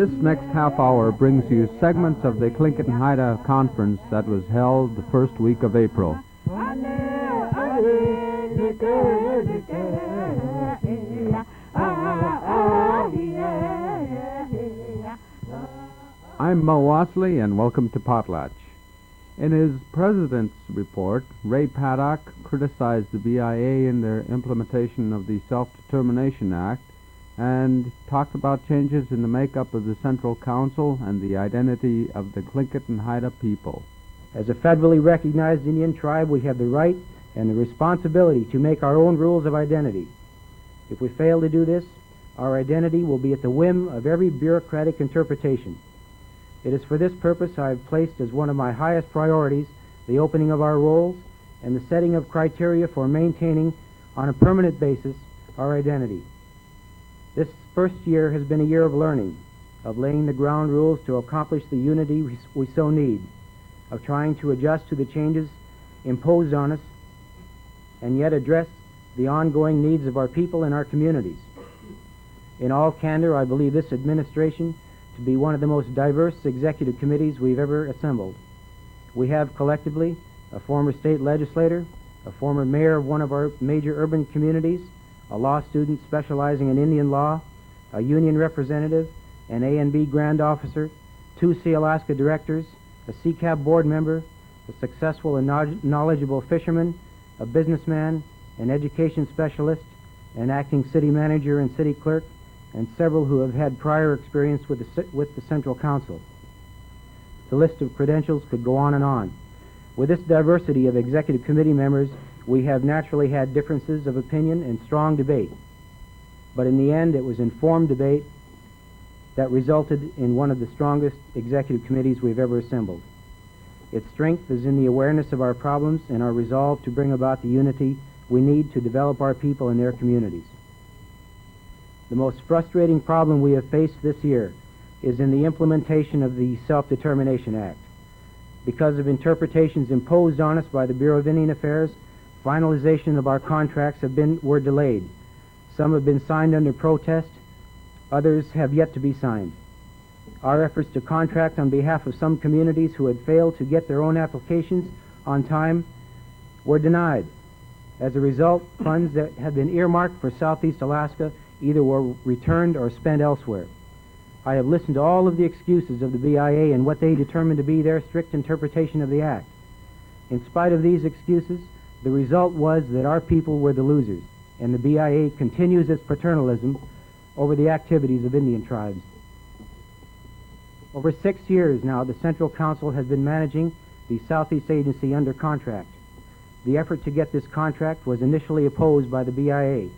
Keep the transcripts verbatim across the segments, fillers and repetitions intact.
This next half hour brings you segments of the Tlingit and Haida conference that was held the first week of April. I'm Mo Wasley, and welcome to Potlatch. In his President's report, Ray Paddock criticized the B I A in their implementation of the Self-Determination Act and talked about changes in the makeup of the Central Council and the identity of the Tlingit and Haida people. As a federally recognized Indian tribe, we have the right and the responsibility to make our own rules of identity. If we fail to do this, our identity will be at the whim of every bureaucratic interpretation. It is for this purpose I have placed as one of my highest priorities the opening of our rolls and the setting of criteria for maintaining on a permanent basis our identity. This first year has been a year of learning, of laying the ground rules to accomplish the unity we, we so need, of trying to adjust to the changes imposed on us, and yet address the ongoing needs of our people and our communities. In all candor, I believe this administration to be one of the most diverse executive committees we've ever assembled. We have collectively a former state legislator, a former mayor of one of our major urban communities, a law student specializing in Indian law, a union representative, an A and B Grand Officer, two Sealaska directors, a C C A B board member, a successful and knowledgeable fisherman, a businessman, an education specialist, an acting city manager and city clerk, and several who have had prior experience with the, with the Central Council. The list of credentials could go on and on. With this diversity of executive committee members, we have naturally had differences of opinion and strong debate. But in the end, it was informed debate that resulted in one of the strongest executive committees we've ever assembled. Its strength is in the awareness of our problems and our resolve to bring about the unity we need to develop our people and their communities. The most frustrating problem we have faced this year is in the implementation of the Self-Determination Act. Because of interpretations imposed on us by the Bureau of Indian Affairs, finalization of our contracts have been were delayed. Some have been signed under protest, others have yet to be signed. Our efforts to contract on behalf of some communities who had failed to get their own applications on time were denied. As a result, funds that had been earmarked for Southeast Alaska either were returned or spent elsewhere. I have listened to all of the excuses of the B I A and what they determined to be their strict interpretation of the Act. In spite of these excuses, the result was that our people were the losers, and the B I A continues its paternalism over the activities of Indian tribes. Over six years now, the Central Council has been managing the Southeast Agency under contract. The effort to get this contract was initially opposed by the B I A.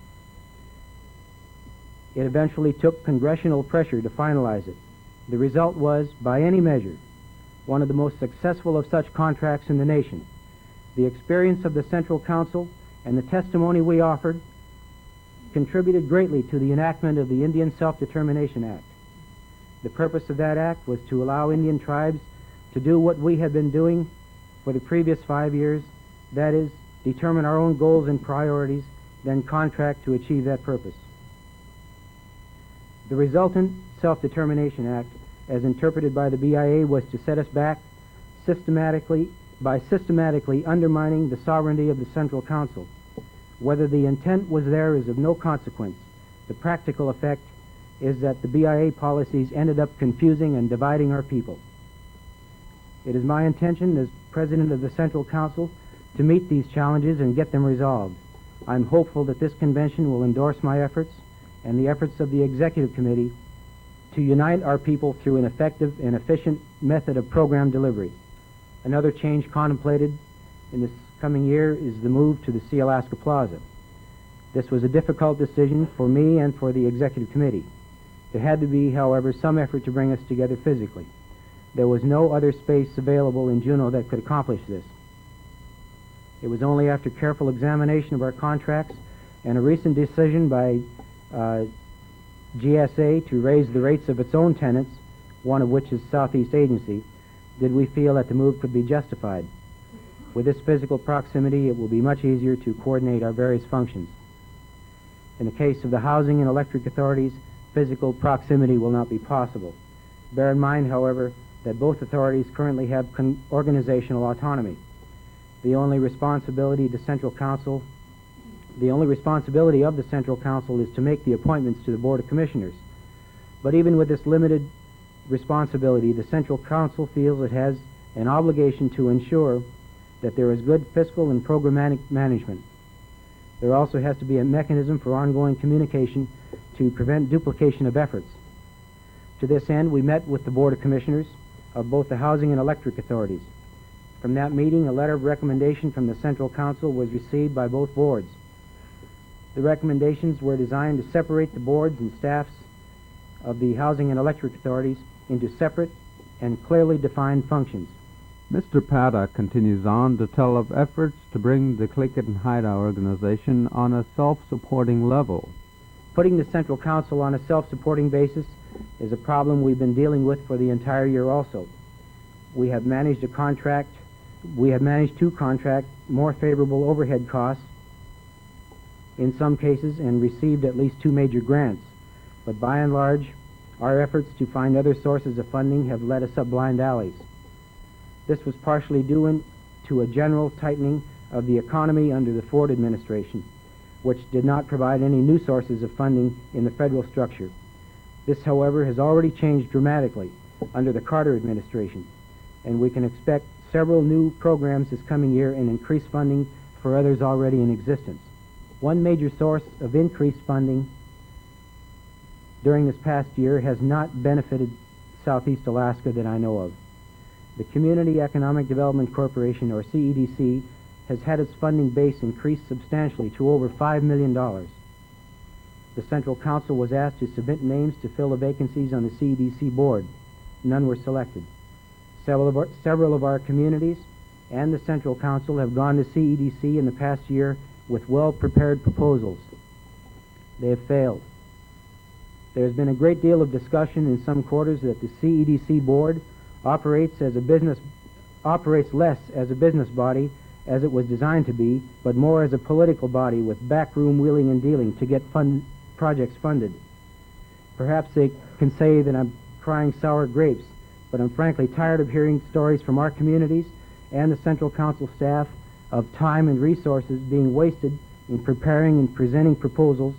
It eventually took congressional pressure to finalize it. The result was, by any measure, one of the most successful of such contracts in the nation. The experience of the Central Council and the testimony we offered contributed greatly to the enactment of the Indian Self-Determination Act. The purpose of that act was to allow Indian tribes to do what we have been doing for the previous five years, that is, determine our own goals and priorities, then contract to achieve that purpose. The resultant Self-Determination Act, as interpreted by the B I A, was to set us back systematically by systematically undermining the sovereignty of the Central Council. Whether the intent was there is of no consequence. The practical effect is that the B I A policies ended up confusing and dividing our people. It is my intention as President of the Central Council to meet these challenges and get them resolved. I'm hopeful that this convention will endorse my efforts and the efforts of the Executive Committee to unite our people through an effective and efficient method of program delivery. Another change contemplated in this coming year is the move to the Sealaska Plaza. This was a difficult decision for me and for the Executive Committee. There had to be, however, some effort to bring us together physically. There was no other space available in Juneau that could accomplish this. It was only after careful examination of our contracts and a recent decision by uh, G S A to raise the rates of its own tenants, one of which is Southeast Agency, did we feel that the move could be justified. With this physical proximity, it will be much easier to coordinate our various functions. In the case of the housing and electric authorities, physical proximity will not be possible. Bear in mind, however, that both authorities currently have con- organizational autonomy. The only responsibility the Central Council, the only responsibility of the Central Council is to make the appointments to the Board of Commissioners. But even with this limited responsibility, the Central Council feels it has an obligation to ensure that there is good fiscal and programmatic management. There also has to be a mechanism for ongoing communication to prevent duplication of efforts. To this end, we met with the Board of Commissioners of both the Housing and Electric Authorities. From that meeting, a letter of recommendation from the Central Council was received by both boards. The recommendations were designed to separate the boards and staffs of the Housing and Electric Authorities into separate and clearly defined functions. Mister Paddock continues on to tell of efforts to bring the Clicket and Haida organization on a self-supporting level. Putting the Central Council on a self-supporting basis is a problem we've been dealing with for the entire year also. We have managed a contract, we have managed to contract more favorable overhead costs in some cases and received at least two major grants. But by and large, our efforts to find other sources of funding have led us up blind alleys. This was partially due in, to a general tightening of the economy under the Ford administration, which did not provide any new sources of funding in the federal structure. This, however, has already changed dramatically under the Carter administration, and we can expect several new programs this coming year and increased funding for others already in existence. One major source of increased funding during this past year has not benefited Southeast Alaska that I know of. The Community Economic Development Corporation, or C E D C, has had its funding base increased substantially to over five million dollars. The Central Council was asked to submit names to fill the vacancies on the C E D C board. None were selected. Several of our, several of our communities and the Central Council have gone to C E D C in the past year with well-prepared proposals. They have failed. There has been a great deal of discussion in some quarters that the C E D C board operates as a business, operates less as a business body as it was designed to be, but more as a political body with backroom wheeling and dealing to get fund, projects funded. Perhaps they can say that I'm crying sour grapes, but I'm frankly tired of hearing stories from our communities and the Central Council staff of time and resources being wasted in preparing and presenting proposals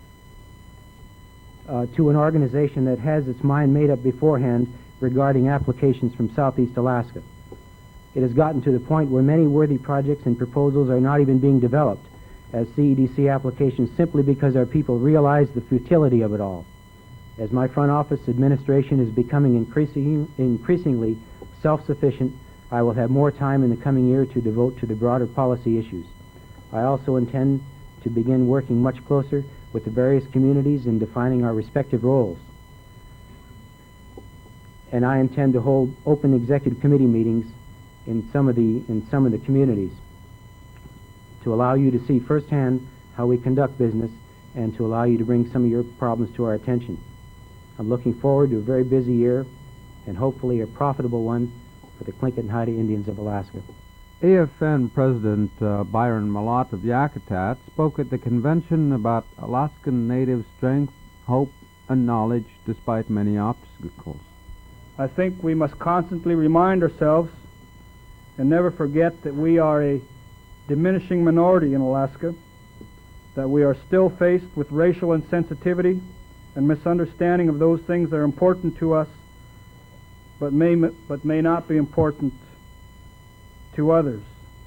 uh, to an organization that has its mind made up beforehand regarding applications from Southeast Alaska. It has gotten to the point where many worthy projects and proposals are not even being developed as C E D C applications simply because our people realize the futility of it all. As my front office administration is becoming increasing, increasingly self-sufficient, I will have more time in the coming year to devote to the broader policy issues. I also intend to begin working much closer with the various communities in defining our respective roles. And I intend to hold open executive committee meetings in some of the in some of the communities to allow you to see firsthand how we conduct business and to allow you to bring some of your problems to our attention. I'm looking forward to a very busy year and hopefully a profitable one for the Tlingit and Haida Indians of Alaska. A F N President uh, Byron Malott of Yakutat spoke at the convention about Alaskan Native strength, hope, and knowledge despite many obstacles. I think we must constantly remind ourselves and never forget that we are a diminishing minority in Alaska, that we are still faced with racial insensitivity and misunderstanding of those things that are important to us, but may, but may not be important to others.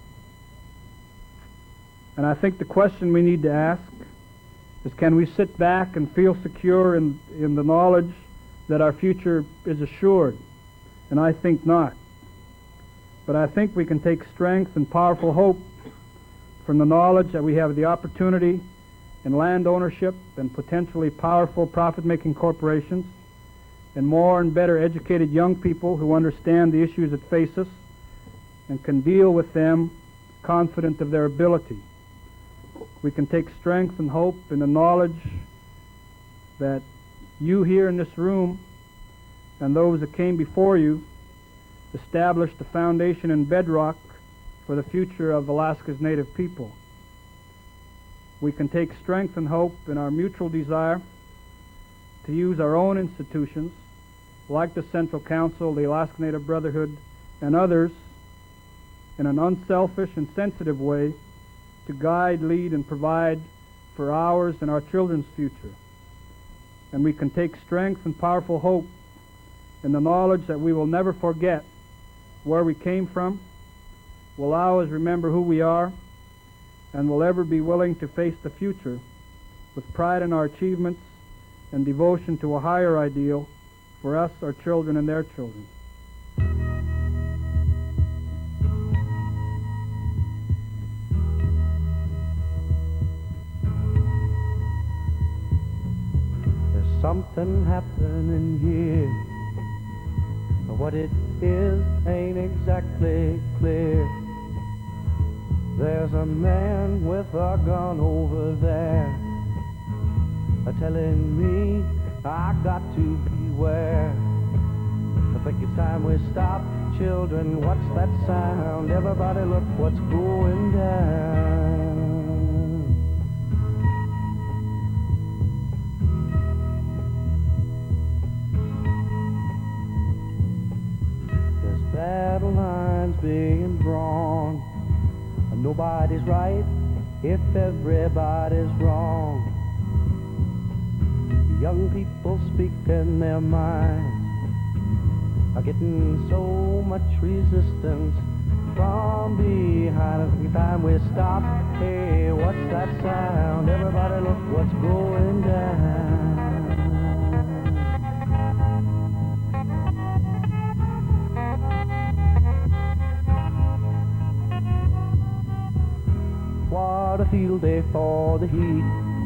And I think the question we need to ask is, can we sit back and feel secure in, in the knowledge that our future is assured? And I think not. But I think we can take strength and powerful hope from the knowledge that we have the opportunity in land ownership and potentially powerful profit-making corporations and more and better educated young people who understand the issues that face us and can deal with them confident of their ability. We can take strength and hope in the knowledge that you here in this room and those that came before you established the foundation and bedrock for the future of Alaska's Native people. We can take strength and hope in our mutual desire to use our own institutions like the Central Council, the Alaska Native Brotherhood, and others, in an unselfish and sensitive way, to guide, lead, and provide for ours and our children's future. And we can take strength and powerful hope in the knowledge that we will never forget where we came from, will allow us remember who we are, and will ever be willing to face the future with pride in our achievements and devotion to a higher ideal for us, our children, and their children. There's something happening here, but what it is ain't exactly clear. There's a man with a gun over there, a telling me I got to beware. I think it's time we stop, children. What's that sound? Everybody look what's going down. There's battle lines being drawn. Nobody's right if everybody's wrong. Young people speaking their minds are getting so much resistance from behind. Every time we stop, hey, what's that sound? Everybody look what's going down. What a field day for the heat.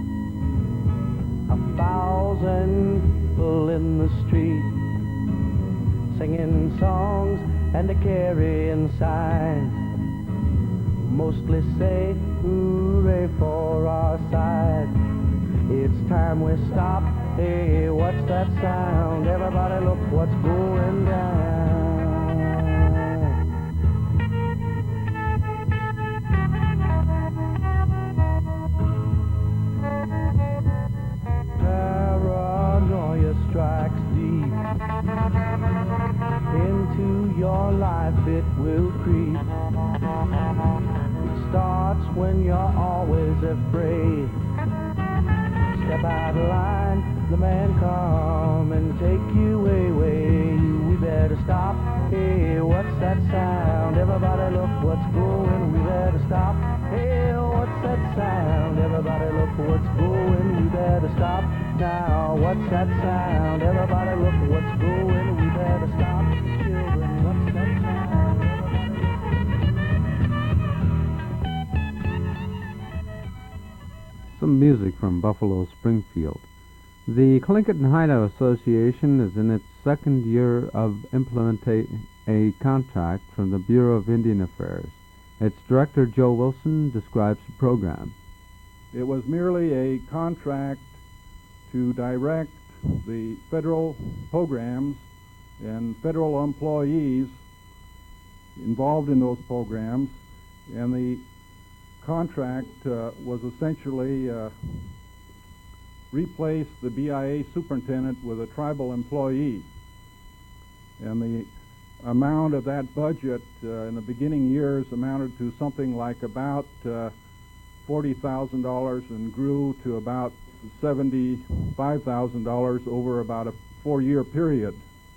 A thousand people in the street, singing songs and a carrying signs, mostly say hooray for our side. It's time we stop, hey, what's that sound? Everybody look what's going down. Strikes deep into your life, it will creep. It starts when you're always afraid. Step out of line, the man come and take you away, away. We better stop, hey, what's that sound? Everybody look what's going, we better stop. Hey, what's that sound? Everybody look what's going, we better stop. Now, what's that sound? Everybody look what's going, we better stop. Children, what's that sound? Some music from Buffalo Springfield. The Tlingit Haida Association is in its second year of implementing a contract from the Bureau of Indian Affairs. Its director, Joe Wilson, describes the program. It was merely a contract to direct the federal programs and federal employees involved in those programs, and the contract uh, was essentially uh, replace the B I A superintendent with a tribal employee. And the amount of that budget uh, in the beginning years amounted to something like about uh, forty thousand dollars and grew to about seventy-five thousand dollars over about a four-year period.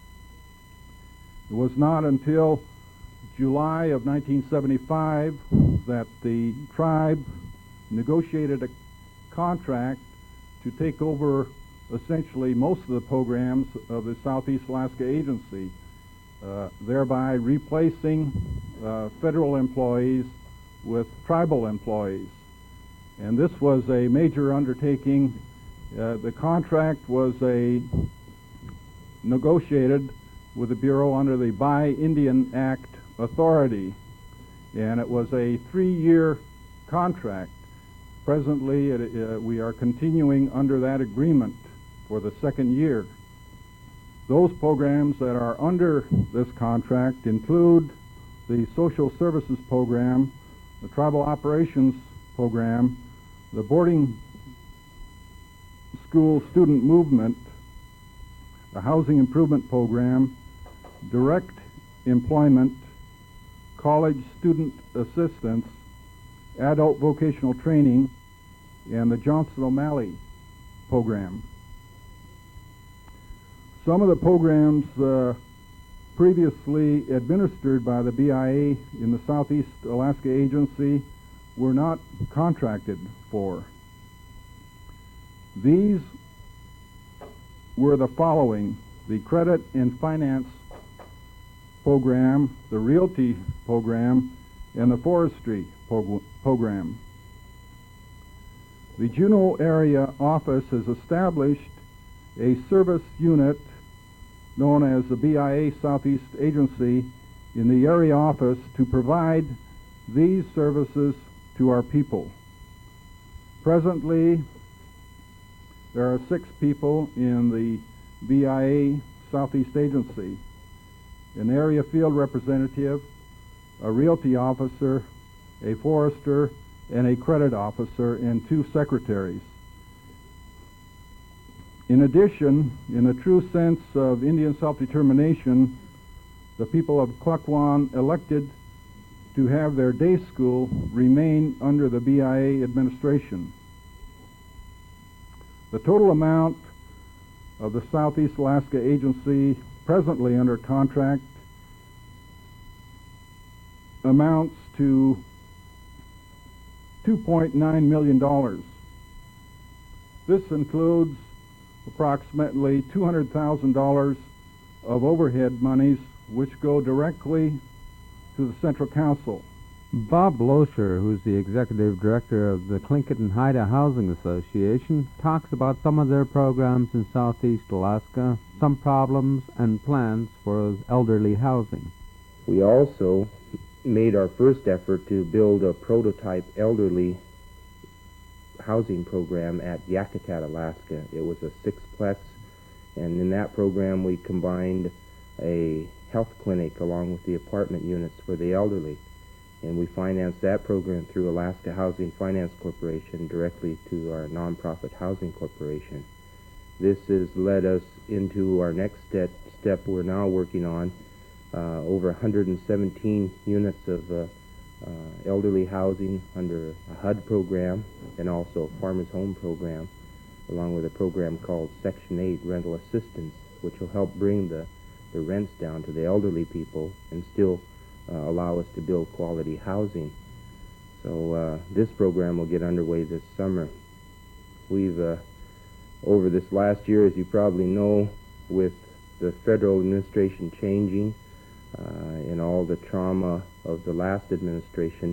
It was not until July of nineteen seventy-five that the tribe negotiated a contract to take over essentially most of the programs of the Southeast Alaska Agency, uh, thereby replacing uh, federal employees with tribal employees. And this was a major undertaking. Uh, the contract was a negotiated with the Bureau under the Buy Indian Act authority, and it was a three-year contract. Presently, it, uh, we are continuing under that agreement for the second year. Those programs that are under this contract include the Social Services Program, the Tribal Operations Program, the Boarding School Student Movement, a housing improvement program, direct employment, college student assistance, adult vocational training, and the Johnson O'Malley program. Some of the programs uh, previously administered by the B I A in the Southeast Alaska Agency were not contracted for. These were the following: the Credit and Finance program, the Realty program, and the Forestry prog- program. The Juneau Area Office has established a service unit known as the B I A Southeast Agency in the area office to provide these services to our people. Presently, there are six people in the B I A Southeast Agency: an area field representative, a realty officer, a forester, and a credit officer, and two secretaries. In addition, in the true sense of Indian self-determination, the people of Klukwan elected to have their day school remain under the B I A administration. The total amount of the Southeast Alaska Agency presently under contract amounts to two point nine million dollars. This includes approximately two hundred thousand dollars of overhead monies which go directly to the Central Council. Bob Loescher, who's the executive director of the Tlingit and Haida Housing Association, talks about some of their programs in Southeast Alaska, some problems and plans for elderly housing. We also made our first effort to build a prototype elderly housing program at Yakutat, Alaska. It was a sixplex, and in that program we combined a health clinic along with the apartment units for the elderly. And we financed that program through Alaska Housing Finance Corporation directly to our nonprofit housing corporation. This has led us into our next step, step we're now working on, uh, over one hundred seventeen units of uh, uh, elderly housing under a H U D program and also a Farmers Home program, along with a program called Section eight Rental Assistance, which will help bring the, the rents down to the elderly people and still Uh, allow us to build quality housing. So uh, this program will get underway this summer. We've, uh, over this last year, as you probably know, with the federal administration changing uh, and all the trauma of the last administration,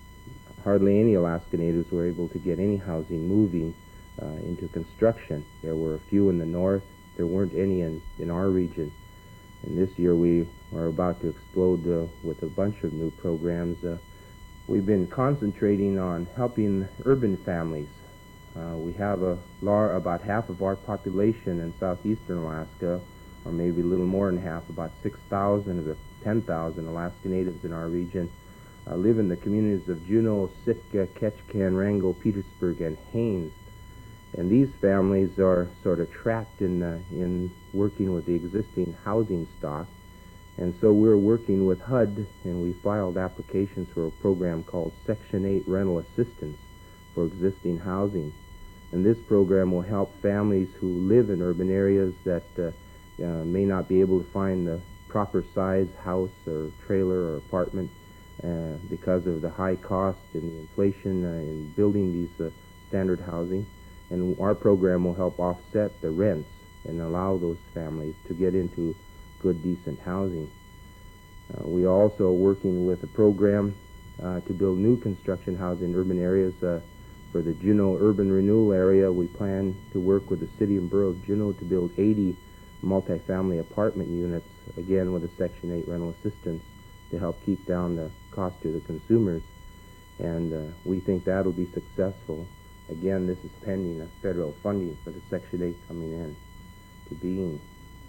hardly any Alaska Natives were able to get any housing moving uh, into construction. There were a few in the north. There weren't any in, in our region. And this year we are about to explode uh, with a bunch of new programs. Uh, we've been concentrating on helping urban families. Uh, we have a lar- about half of our population in southeastern Alaska, or maybe a little more than half, about six thousand of the ten thousand Alaska Natives in our region, uh, live in the communities of Juneau, Sitka, Ketchikan, Wrangell, Petersburg, and Haines. And these families are sort of trapped in uh, in working with the existing housing stock. And so we're working with H U D, and we filed applications for a program called Section eight Rental Assistance for existing housing. And this program will help families who live in urban areas that uh, uh, may not be able to find the proper size house or trailer or apartment uh, because of the high cost and the inflation uh, in building these uh, standard housing. And our program will help offset the rents and allow those families to get into good, decent housing. Uh, we also are working with a program uh, to build new construction housing in urban areas. Uh, for the Juneau Urban Renewal Area, we plan to work with the City and Borough of Juneau to build eighty multifamily apartment units, again with a Section eight rental assistance to help keep down the cost to the consumers. And uh, we think that'll be successful. Again, this is pending a federal funding for the Section eight coming in to being.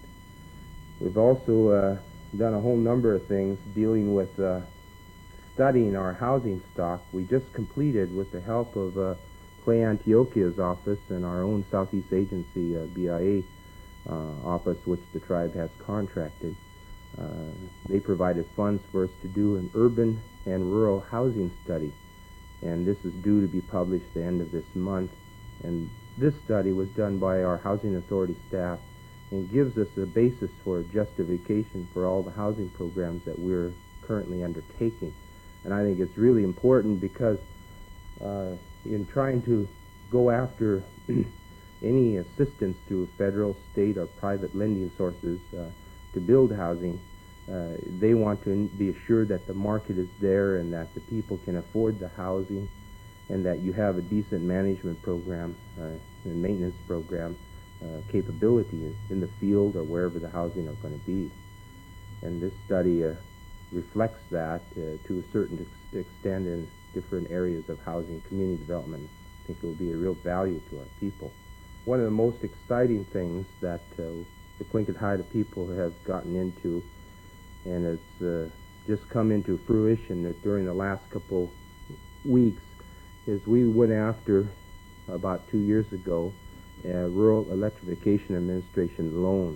We've also uh, done a whole number of things dealing with uh, studying our housing stock. We just completed, with the help of uh, Clay Antiochia's office and our own Southeast Agency, uh, B I A, uh, office, which the tribe has contracted. Uh, they provided funds for us to do an urban and rural housing study, and this is due to be published the end of this month. And this study was done by our Housing Authority staff and gives us a basis for justification for all the housing programs that we're currently undertaking. And I think it's really important because uh, in trying to go after any assistance through federal, state, or private lending sources uh, to build housing, uh, they want to be assured that the market is there and that the people can afford the housing and that you have a decent management program uh, and maintenance program uh, capability in the field or wherever the housing are going to be. And this study uh, reflects that uh, to a certain ex extent in different areas of housing community development. I think it will be a real value to our people. One of the most exciting things that uh, the Tlingit Haida people have gotten into, and it's uh, just come into fruition during the last couple weeks, is we went after, about two years ago, a Rural Electrification Administration loan.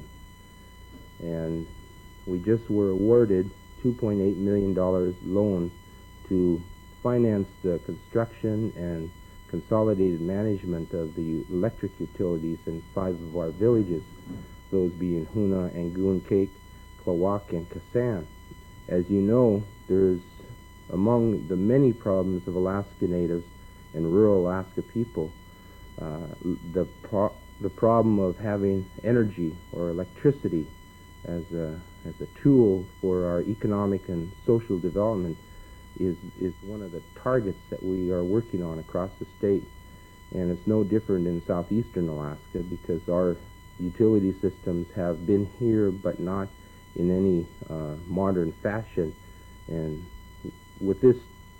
And we just were awarded two point eight million dollars loan to finance the construction and consolidated management of the electric utilities in five of our villages, those being Huna, Angoon, Cake, Klawak, and Kasan. As you know, there's among the many problems of Alaska Natives and rural Alaska people, uh, the, pro the problem of having energy or electricity as a, as a tool for our economic and social development is, is one of the targets that we are working on across the state. And it's no different in southeastern Alaska because our utility systems have been here but not in any uh, modern fashion. And with this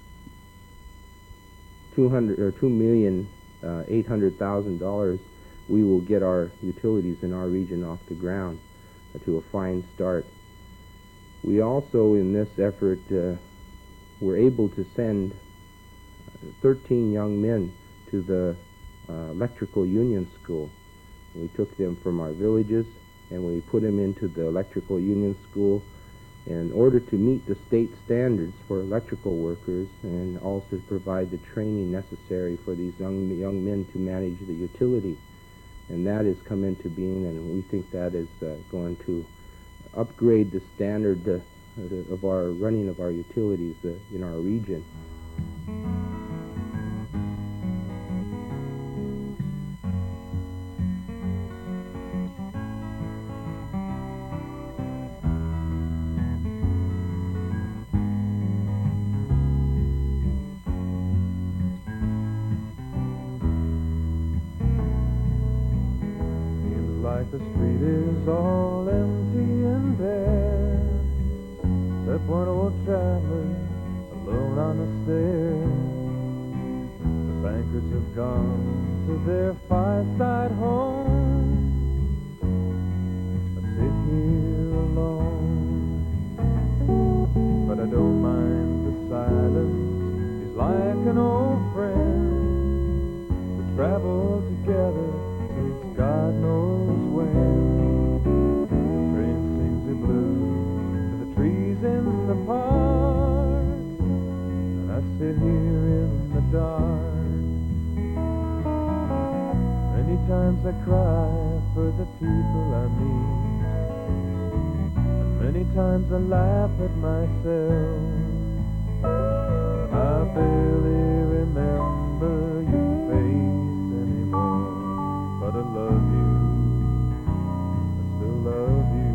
two hundred or two million eight hundred thousand dollars, we will get our utilities in our region off the ground uh, to a fine start. We also, in this effort, uh, were able to send thirteen young men to the uh, electrical union school. We took them from our villages and we put them into the electrical union school in order to meet the state standards for electrical workers and also provide the training necessary for these young, young men to manage the utility. And that has come into being, and we think that is uh, going to upgrade the standard uh, of our running of our utilities uh, in our region. Like the street is all empty and bare, except one old traveler alone on the stairs. The bankers have gone to their fireside home. I sit here alone, but I don't mind the silence. He's like an old friend. We travel together since God knows. In the park, and I sit here in the dark. Many times I cry for the people I meet, and many times I laugh at myself. I barely remember your face anymore, but I love you, I still love you.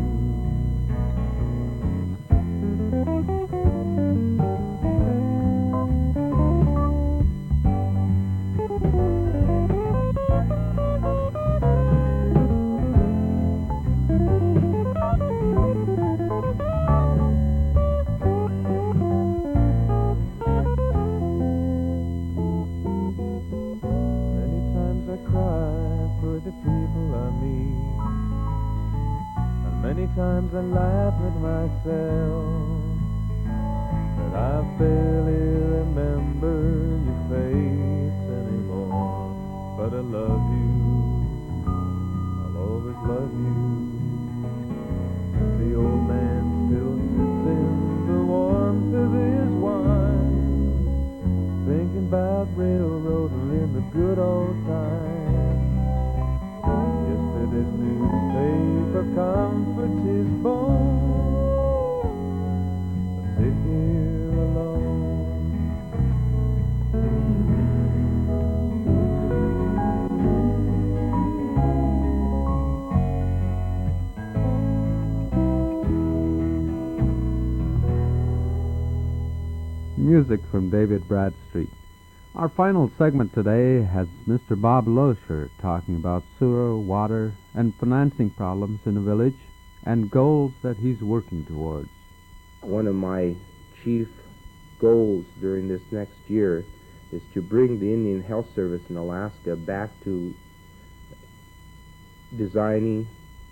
Many times I laugh at myself, but I barely remember your face anymore. But I love you, I'll always love you. music from David Bradstreet. Our final segment today has Mister Bob Loescher talking about sewer, water, and financing problems in the village and goals that he's working towards. One of my chief goals during this next year is to bring the Indian Health Service in Alaska back to designing,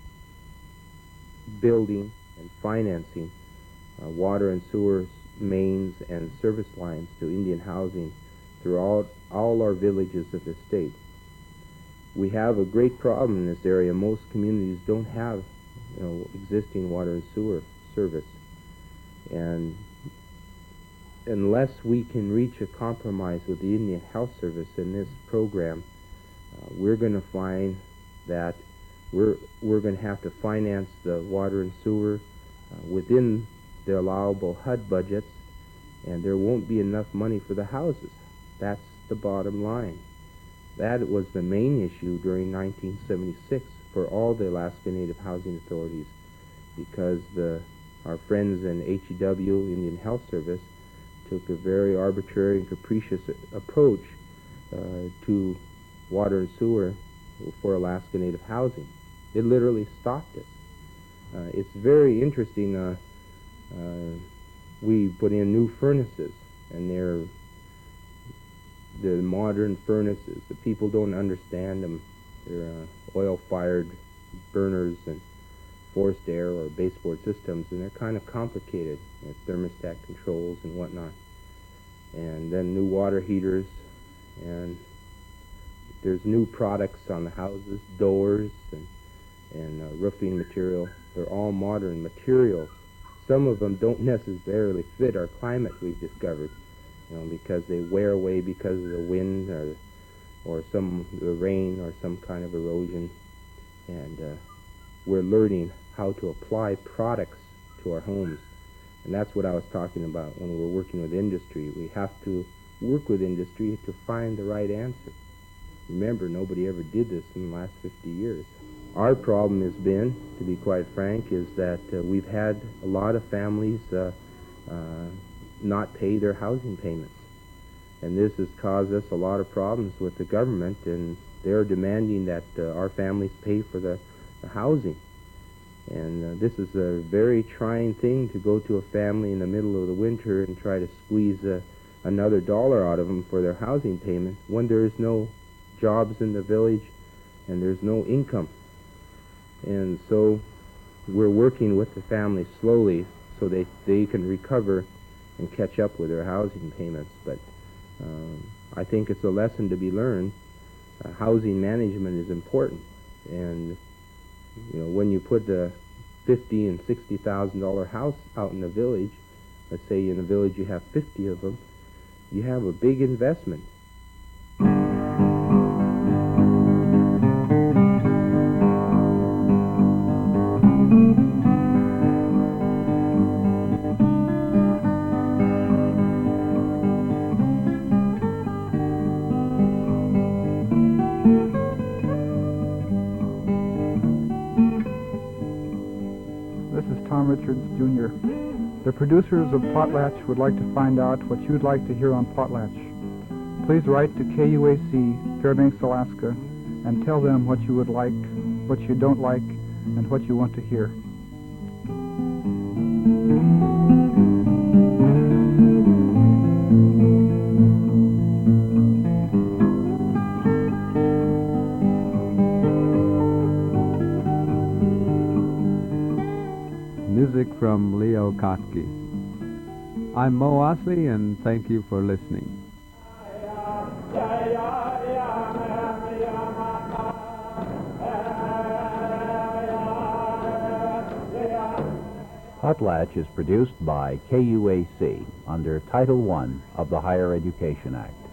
building, and financing uh, water and sewer mains and service lines to Indian housing throughout all our villages of the state. We have a great problem in this area. Most communities don't have, you know, existing water and sewer service. And unless we can reach a compromise with the Indian Health Service in this program, uh, we're going to find that we're we're going to have to finance the water and sewer uh, within the allowable H U D budgets, and there won't be enough money for the houses. That's the bottom line. That was the main issue during nineteen seventy-six for all the Alaska Native Housing Authorities, because the our friends in H E W, Indian Health Service, took a very arbitrary and capricious approach uh, to water and sewer for Alaska Native housing. It literally stopped us. Uh, it's very interesting. Uh, uh, we put in new furnaces, and they're the modern furnaces. The people don't understand them. They're uh, oil-fired burners and forced air or baseboard systems, and they're kind of complicated. You know, thermostat controls and whatnot. And then new water heaters, and there's new products on the houses, doors and, and uh, roofing material. They're all modern materials. Some of them don't necessarily fit our climate, we've discovered, you know, because they wear away because of the wind or, or some the rain or some kind of erosion. And uh, we're learning how to apply products to our homes. And that's what I was talking about when we're working with industry. We have to work with industry to find the right answer. Remember, nobody ever did this in the last fifty years. Our problem has been, to be quite frank, is that uh, we've had a lot of families uh, uh, not pay their housing payments. And this has caused us a lot of problems with the government, and they're demanding that uh, our families pay for the, the housing. And uh, this is a very trying thing to go to a family in the middle of the winter and try to squeeze uh, another dollar out of them for their housing payment when there is no jobs in the village and there's no income. And so we're working with the family slowly so they, they can recover and catch up with their housing payments. But um, I think it's a lesson to be learned. Uh, housing management is important. And you know, when you put a fifty and sixty thousand dollar house out in the village, let's say in the village you have fifty of them, you have a big investment. Richards, Junior The producers of Potlatch would like to find out what you'd like to hear on Potlatch. Please write to K U A C, Fairbanks, Alaska, and tell them what you would like, what you don't like, and what you want to hear. Music from Leo Kottke. I'm Mo Osley, and thank you for listening. Potlatch is produced by K U A C under Title one of the Higher Education Act.